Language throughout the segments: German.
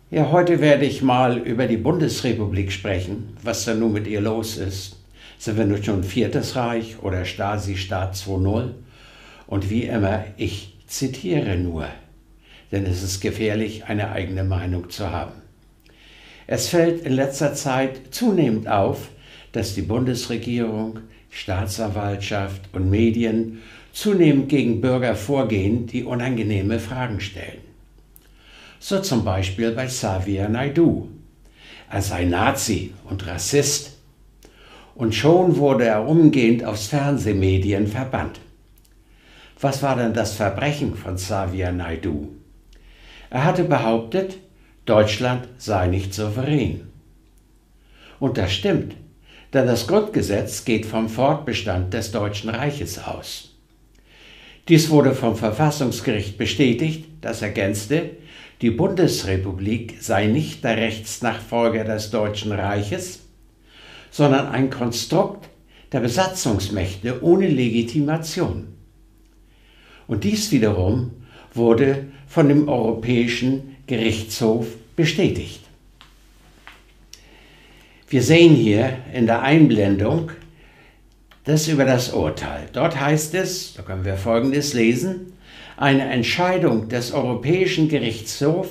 Ja, heute werde ich mal über die Bundesrepublik sprechen, was da nun mit ihr los ist. Sind wir nun schon ein viertes Reich oder Stasi-Staat 2.0? Und wie immer, ich zitiere nur, denn es ist gefährlich, eine eigene Meinung zu haben. Es fällt in letzter Zeit zunehmend auf, dass die Bundesregierung, Staatsanwaltschaft und Medien zunehmend gegen Bürger vorgehen, die unangenehme Fragen stellen. So zum Beispiel bei Xavier Naidoo. Er sei Nazi und Rassist. Und schon wurde er umgehend aus Fernsehmedien verbannt. Was war denn das Verbrechen von Xavier Naidoo? Er hatte behauptet, Deutschland sei nicht souverän. Und das stimmt, denn das Grundgesetz geht vom Fortbestand des Deutschen Reiches aus. Dies wurde vom Verfassungsgericht bestätigt, das ergänzte, die Bundesrepublik sei nicht der Rechtsnachfolger des Deutschen Reiches, sondern ein Konstrukt der Besatzungsmächte ohne Legitimation. Und dies wiederum wurde von dem Europäischen Gerichtshof bestätigt. Wir sehen hier in der Einblendung das über das Urteil. Dort heißt es, da können wir Folgendes lesen: Eine Entscheidung des Europäischen Gerichtshofs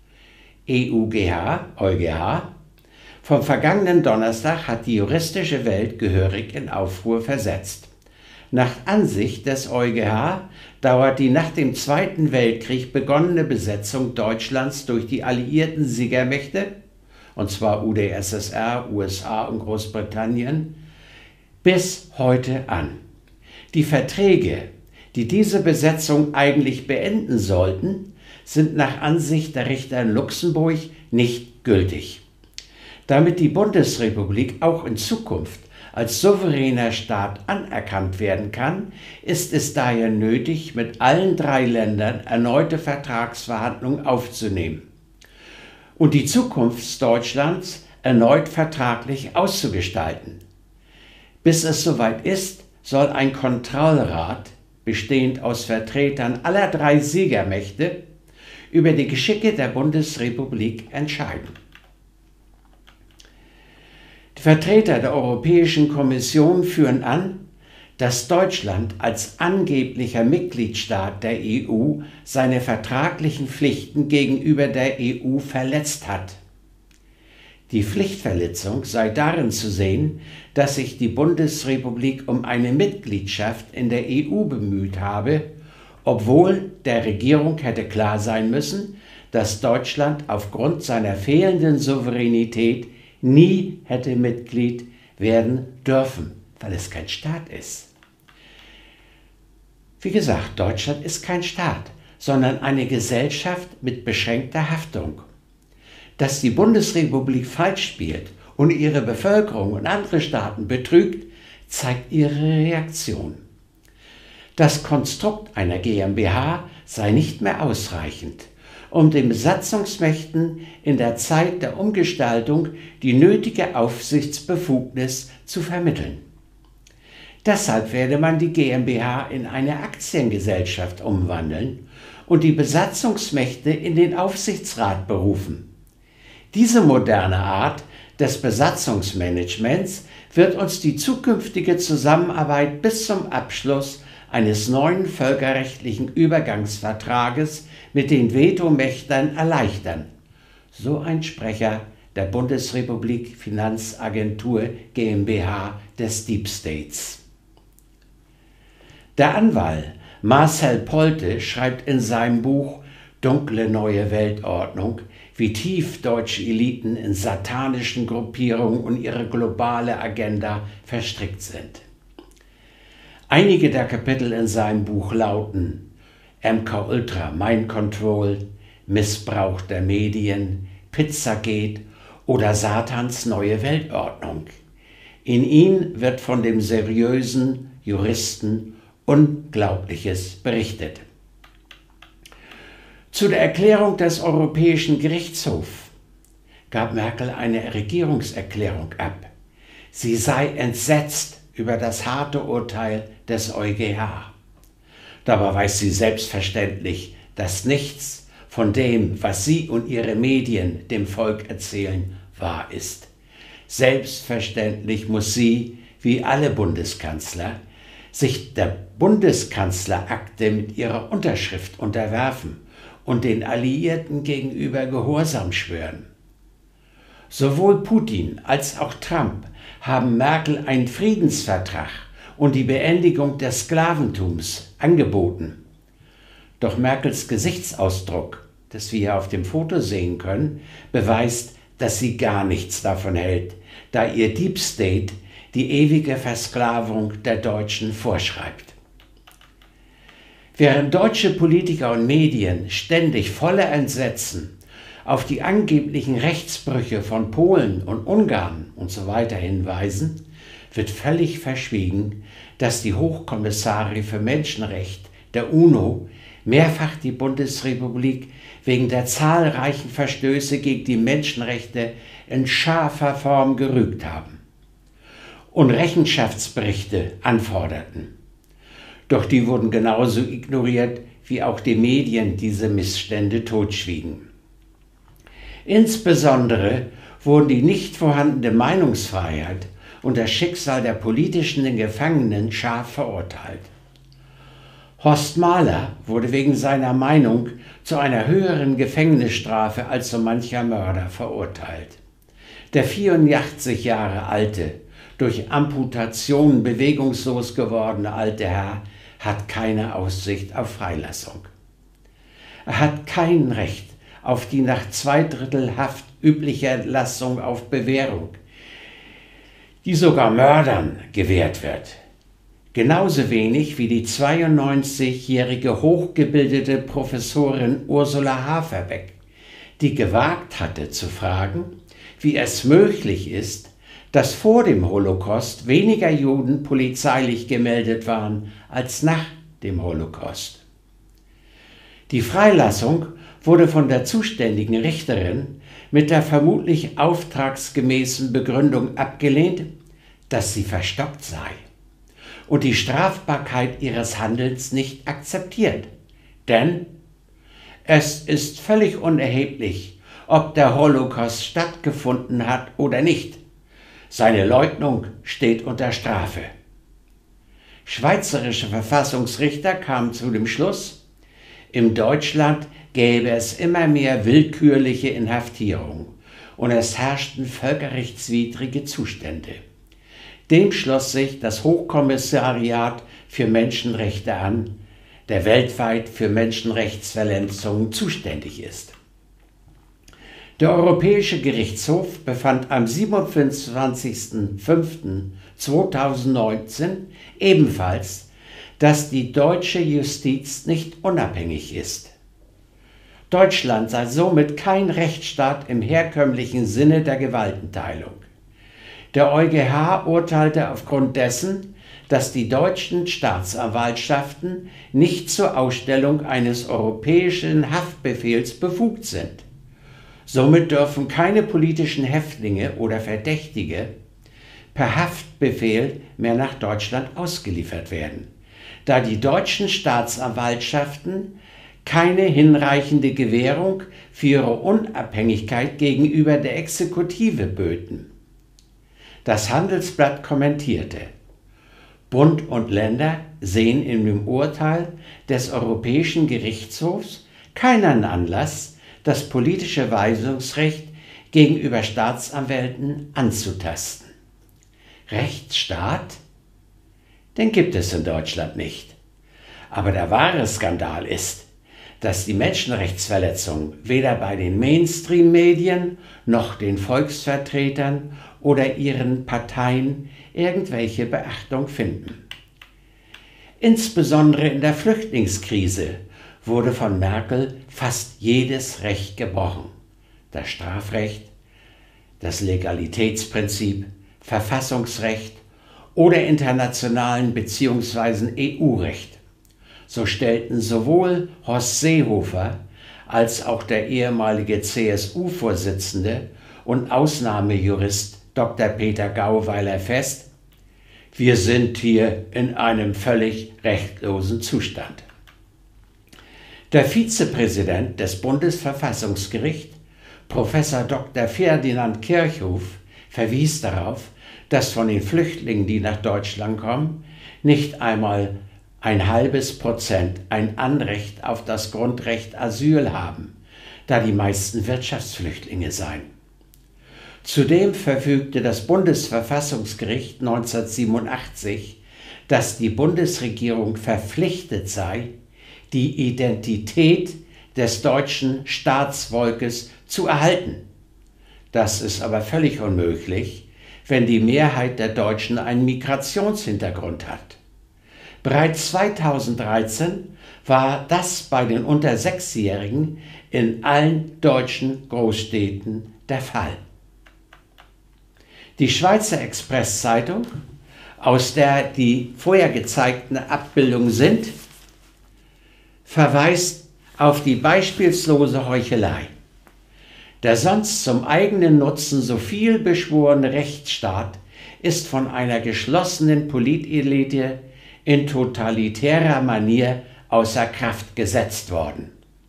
EuGH vom vergangenen Donnerstag hat die juristische Welt gehörig in Aufruhr versetzt. Nach Ansicht des EuGH dauert die nach dem Zweiten Weltkrieg begonnene Besetzung Deutschlands durch die alliierten Siegermächte, und zwar UdSSR, USA und Großbritannien, bis heute an. Die Verträge, die diese Besetzung eigentlich beenden sollten, sind nach Ansicht der Richter in Luxemburg nicht gültig. Damit die Bundesrepublik auch in Zukunft als souveräner Staat anerkannt werden kann, ist es daher nötig, mit allen drei Ländern erneute Vertragsverhandlungen aufzunehmen und die Zukunft Deutschlands erneut vertraglich auszugestalten. Bis es soweit ist, soll ein Kontrollrat, bestehend aus Vertretern aller drei Siegermächte, über die Geschicke der Bundesrepublik entscheiden. Die Vertreter der Europäischen Kommission führen an, dass Deutschland als angeblicher Mitgliedstaat der EU seine vertraglichen Pflichten gegenüber der EU verletzt hat. Die Pflichtverletzung sei darin zu sehen, dass sich die Bundesrepublik um eine Mitgliedschaft in der EU bemüht habe, obwohl der Regierung hätte klar sein müssen, dass Deutschland aufgrund seiner fehlenden Souveränität nie hätte Mitglied werden dürfen, weil es kein Staat ist. Wie gesagt, Deutschland ist kein Staat, sondern eine Gesellschaft mit beschränkter Haftung. Dass die Bundesrepublik falsch spielt und ihre Bevölkerung und andere Staaten betrügt, zeigt ihre Reaktion. Das Konstrukt einer GmbH sei nicht mehr ausreichend, um den Besatzungsmächten in der Zeit der Umgestaltung die nötige Aufsichtsbefugnis zu vermitteln. Deshalb werde man die GmbH in eine Aktiengesellschaft umwandeln und die Besatzungsmächte in den Aufsichtsrat berufen. Diese moderne Art des Besatzungsmanagements wird uns die zukünftige Zusammenarbeit bis zum Abschluss eines neuen völkerrechtlichen Übergangsvertrages mit den Vetomächtern erleichtern. So ein Sprecher der Bundesrepublik Finanzagentur GmbH des Deep States. Der Anwalt Marcel Polte schreibt in seinem Buch Dunkle neue Weltordnung, wie tief deutsche Eliten in satanischen Gruppierungen und ihre globale Agenda verstrickt sind. Einige der Kapitel in seinem Buch lauten MK Ultra, Mind Control, Missbrauch der Medien, Pizzagate oder Satans neue Weltordnung. In ihnen wird von dem seriösen Juristen Unglaubliches berichtet. Zu der Erklärung des Europäischen Gerichtshofs gab Merkel eine Regierungserklärung ab. Sie sei entsetzt über das harte Urteil des EuGH. Dabei weiß sie selbstverständlich, dass nichts von dem, was Sie und Ihre Medien dem Volk erzählen, wahr ist. Selbstverständlich muss sie, wie alle Bundeskanzler, sich der Bundeskanzlerakte mit ihrer Unterschrift unterwerfen und den Alliierten gegenüber Gehorsam schwören. Sowohl Putin als auch Trump haben Merkel einen Friedensvertrag und die Beendigung des Sklaventums angeboten. Doch Merkels Gesichtsausdruck, das wir hier auf dem Foto sehen können, beweist, dass sie gar nichts davon hält, da ihr Deep State die ewige Versklavung der Deutschen vorschreibt. Während deutsche Politiker und Medien ständig voller Entsetzen auf die angeblichen Rechtsbrüche von Polen und Ungarn usw. hinweisen, wird völlig verschwiegen, dass die Hochkommissarin für Menschenrechte der UNO mehrfach die Bundesrepublik wegen der zahlreichen Verstöße gegen die Menschenrechte in scharfer Form gerügt haben und Rechenschaftsberichte anforderten. Doch die wurden genauso ignoriert, wie auch die Medien diese Missstände totschwiegen. Insbesondere wurden die nicht vorhandene Meinungsfreiheit und das Schicksal der politischen Gefangenen scharf verurteilt. Horst Mahler wurde wegen seiner Meinung zu einer höheren Gefängnisstrafe als so mancher Mörder verurteilt. Der 84 Jahre alte, durch Amputation bewegungslos gewordene alte Herr hat keine Aussicht auf Freilassung. Er hat kein Recht auf die nach 2/3 Haft übliche Entlassung auf Bewährung, die sogar Mördern gewährt wird. Genauso wenig wie die 92-jährige hochgebildete Professorin Ursula Haferbeck, die gewagt hatte zu fragen, wie es möglich ist, dass vor dem Holocaust weniger Juden polizeilich gemeldet waren als nach dem Holocaust. Die Freilassung wurde von der zuständigen Richterin mit der vermutlich auftragsgemäßen Begründung abgelehnt, dass sie verstockt sei und die Strafbarkeit ihres Handelns nicht akzeptiert. Denn es ist völlig unerheblich, ob der Holocaust stattgefunden hat oder nicht. Seine Leugnung steht unter Strafe. Schweizerische Verfassungsrichter kamen zu dem Schluss, in Deutschland gäbe es immer mehr willkürliche Inhaftierung und es herrschten völkerrechtswidrige Zustände. Dem schloss sich das Hochkommissariat für Menschenrechte an, der weltweit für Menschenrechtsverletzungen zuständig ist. Der Europäische Gerichtshof befand am 27.05.2019 ebenfalls, dass die deutsche Justiz nicht unabhängig ist. Deutschland sei somit kein Rechtsstaat im herkömmlichen Sinne der Gewaltenteilung. Der EuGH urteilte aufgrund dessen, dass die deutschen Staatsanwaltschaften nicht zur Ausstellung eines europäischen Haftbefehls befugt sind. Somit dürfen keine politischen Häftlinge oder Verdächtige per Haftbefehl mehr nach Deutschland ausgeliefert werden, da die deutschen Staatsanwaltschaften keine hinreichende Gewährung für ihre Unabhängigkeit gegenüber der Exekutive böten. Das Handelsblatt kommentierte: Bund und Länder sehen in dem Urteil des Europäischen Gerichtshofs keinen Anlass, das politische Weisungsrecht gegenüber Staatsanwälten anzutasten. Rechtsstaat? Den gibt es in Deutschland nicht. Aber der wahre Skandal ist, dass die Menschenrechtsverletzungen weder bei den Mainstream-Medien noch den Volksvertretern oder ihren Parteien irgendwelche Beachtung finden. Insbesondere in der Flüchtlingskrise wurde von Merkel fast jedes Recht gebrochen. Das Strafrecht, das Legalitätsprinzip, Verfassungsrecht oder internationalen bzw. EU-Recht. So stellten sowohl Horst Seehofer als auch der ehemalige CSU-Vorsitzende und Ausnahmejurist Dr. Peter Gauweiler fest: Wir sind hier in einem völlig rechtlosen Zustand. Der Vizepräsident des Bundesverfassungsgerichts, Professor Dr. Ferdinand Kirchhoff, verwies darauf, dass von den Flüchtlingen, die nach Deutschland kommen, nicht einmal 0,5% ein Anrecht auf das Grundrecht Asyl haben, da die meisten Wirtschaftsflüchtlinge seien. Zudem verfügte das Bundesverfassungsgericht 1987, dass die Bundesregierung verpflichtet sei, die Identität des deutschen Staatsvolkes zu erhalten. Das ist aber völlig unmöglich, wenn die Mehrheit der Deutschen einen Migrationshintergrund hat. Bereits 2013 war das bei den unter 6-Jährigen in allen deutschen Großstädten der Fall. Die Schweizer Express-Zeitung, aus der die vorher gezeigten Abbildungen sind, verweist auf die beispiellose Heuchelei. Der sonst zum eigenen Nutzen so viel beschworene Rechtsstaat ist von einer geschlossenen Politelite in totalitärer Manier außer Kraft gesetzt worden.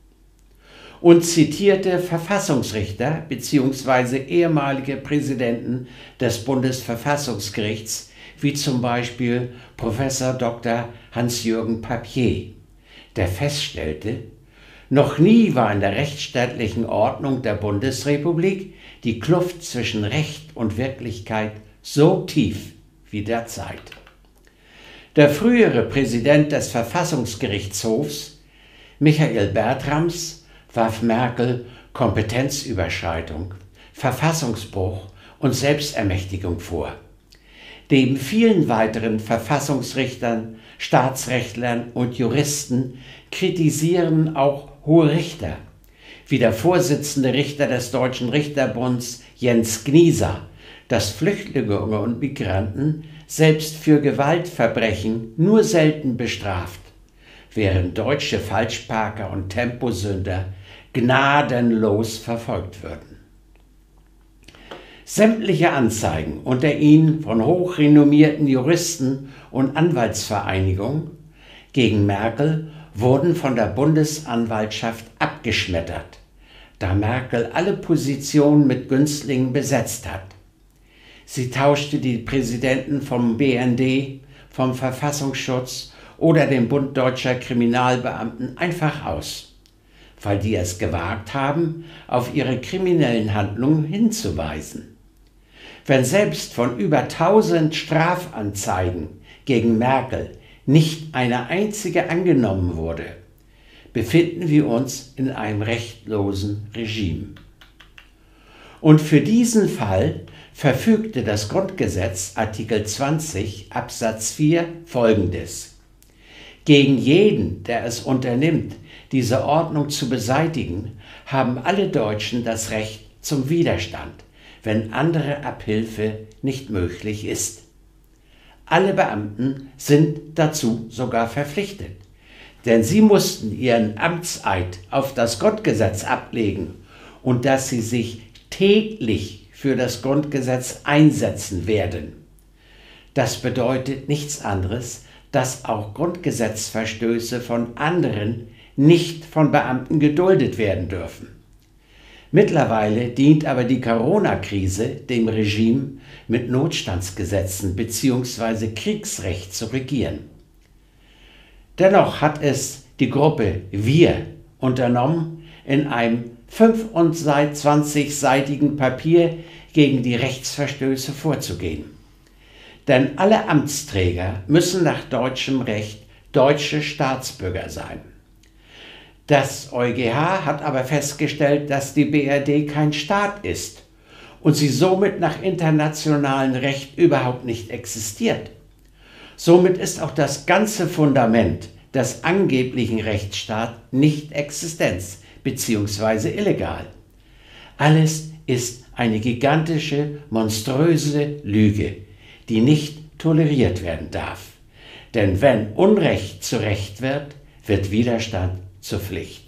Und zitierte Verfassungsrichter bzw. ehemalige Präsidenten des Bundesverfassungsgerichts, wie zum Beispiel Professor Dr. Hans-Jürgen Papier, der feststellte, noch nie war in der rechtsstaatlichen Ordnung der Bundesrepublik die Kluft zwischen Recht und Wirklichkeit so tief wie derzeit. Der frühere Präsident des Verfassungsgerichtshofs, Michael Bertrams, warf Merkel Kompetenzüberschreitung, Verfassungsbruch und Selbstermächtigung vor. Neben vielen weiteren Verfassungsrichtern, Staatsrechtlern und Juristen kritisieren auch hohe Richter, wie der Vorsitzende Richter des Deutschen Richterbunds Jens Gnieser, dass Flüchtlinge und Migranten selbst für Gewaltverbrechen nur selten bestraft, während deutsche Falschparker und Temposünder gnadenlos verfolgt würden. Sämtliche Anzeigen, unter ihnen von hochrenommierten Juristen und Anwaltsvereinigungen, gegen Merkel wurden von der Bundesanwaltschaft abgeschmettert, da Merkel alle Positionen mit Günstlingen besetzt hat. Sie tauschte die Präsidenten vom BND, vom Verfassungsschutz oder dem Bund Deutscher Kriminalbeamten einfach aus, weil die es gewagt haben, auf ihre kriminellen Handlungen hinzuweisen. Wenn selbst von über 1000 Strafanzeigen gegen Merkel nicht eine einzige angenommen wurde, befinden wir uns in einem rechtlosen Regime. Und für diesen Fall verfügte das Grundgesetz Artikel 20 Absatz 4 Folgendes: Gegen jeden, der es unternimmt, diese Ordnung zu beseitigen, haben alle Deutschen das Recht zum Widerstand, wenn andere Abhilfe nicht möglich ist. Alle Beamten sind dazu sogar verpflichtet, denn sie mussten ihren Amtseid auf das Grundgesetz ablegen und dass sie sich täglich für das Grundgesetz einsetzen werden. Das bedeutet nichts anderes, dass auch Grundgesetzverstöße von anderen nicht von Beamten geduldet werden dürfen. Mittlerweile dient aber die Corona-Krise dem Regime mit Notstandsgesetzen bzw. Kriegsrecht zu regieren. Dennoch hat es die Gruppe Wir unternommen, in einem 25-seitigen Papier gegen die Rechtsverstöße vorzugehen. Denn alle Amtsträger müssen nach deutschem Recht deutsche Staatsbürger sein. Das EuGH hat aber festgestellt, dass die BRD kein Staat ist und sie somit nach internationalem Recht überhaupt nicht existiert. Somit ist auch das ganze Fundament des angeblichen Rechtsstaats nicht existenz bzw. illegal. Alles ist eine gigantische, monströse Lüge, die nicht toleriert werden darf. Denn wenn Unrecht zu Recht wird, wird Widerstand zur Pflicht.